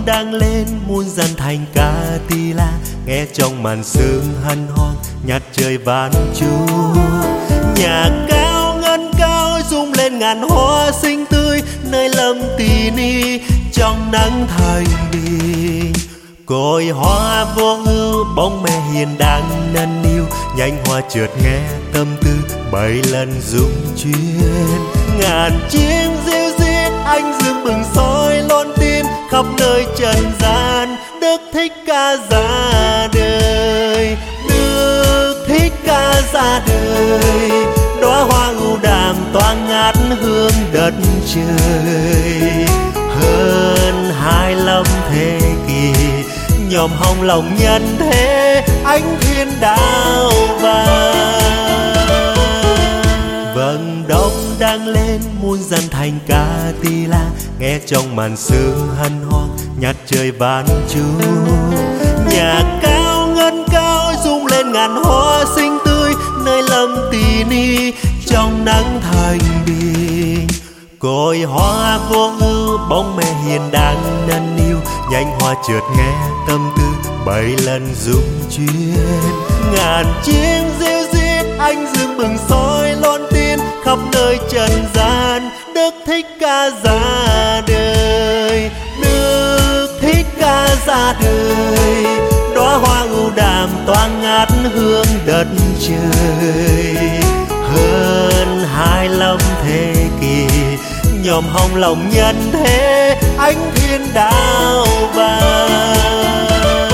đang lên muôn dân thành ca tỳ la, nghe trong màn sương hân hoan nhạc trời vạn chúa. Nhà cao ngân cao rung lên ngàn hoa xinh tươi, nơi lâm tỳ ni trong nắng thành bình. Cội hoa vô ưu bóng mẹ hiền đang năn niu, nhánh hoa chợt nghe tâm tư bảy lần rung chuyên. Ngàn chiếc reo rít anh dương bừng soi lon tin, khắp nơi trần gian Đức Thích Ca ra đời. Đức Thích Ca ra đời, đóa hoa ưu đàm tỏa ngát hương đất trời. Hơn 25 thế kỷ nhòm hồng lòng nhân thế, ánh thiên đạo vàng. Vầng đông đang lên muôn dân thành ca tỳ la, nghe trong màn sương hân hoan nhạc trời vạn chúa. Nhà cao ngân cao rung lên ngàn hoa xinh tươi, nơi lâm tỳ ni trong nắng thành bình. Cội hoa vô ưu bóng mẹ hiền đang năn niu, nhánh hoa chợt nghe tâm tư bảy lần rung chuyên. Ngàn chiếc reo rít anh dương bừng soi lon tin, khắp nơi trần gian Đức Thích Ca ra đời. Đức Thích Ca ra đời, đóa hoa ưu đàm tỏa ngát hương đất trời. Hơn 25 thế kỷ nhòm hồng lòng nhân thế, ánh thiên đạo vàng.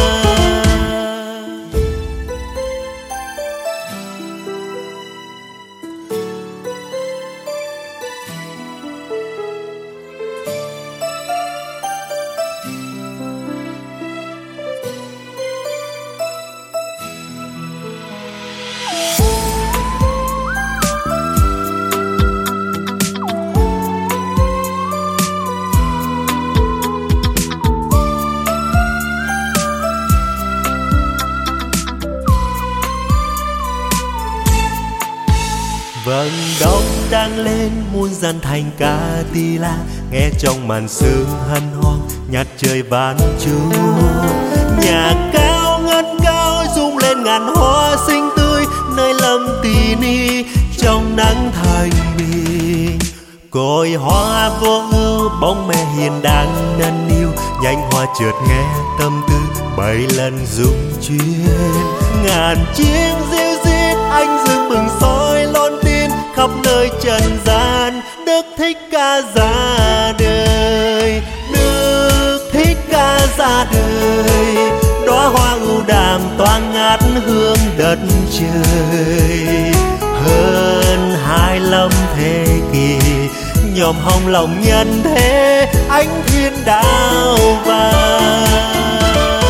Vầng đông đang lên muôn dân thành ca tỳ la, nghe trong màn sương hân hoan nhạc trời vạn chúa. Nhà cao ngân cao rung lên ngàn hoa xinh tươi, nơi lâm tỳ ni trong nắng thành bình. Cội hoa vô ưu bóng mẹ hiền đang năn niu, nhánh hoa chợt nghe tâm tư bảy lần rung chuyên. Ngàn chiếc reo rít anh dương bừng soi lon tin, khắp nơi trần gian Đức Thích Ca ra đời. Đức Thích Ca ra đời, đóa hoa ưu đàm tỏa ngát hương đất trời. Hơn 25 thế kỷ nhòm hồng lòng nhân thế, ánh thiên đạo vàng.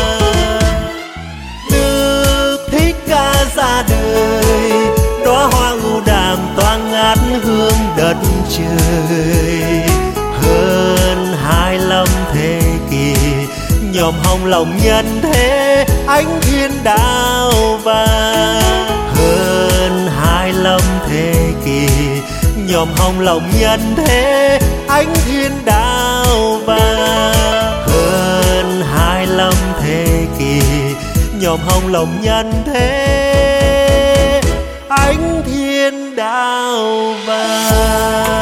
Đức Thích Ca ra đời, đóa hoa ưu đàm tỏa ngát hương đất trời. Hơn 25 thế kỷ nhòm hồng lòng nhân thế, ánh thiên đạo vàng. Hơn 25 thế kỷ nhòm hồng lòng nhân thế, ánh thiên đạo vàng. Hơn 25 thế kỷ nhòm hồng lòng nhân thế, ánh thiên đạo vàng.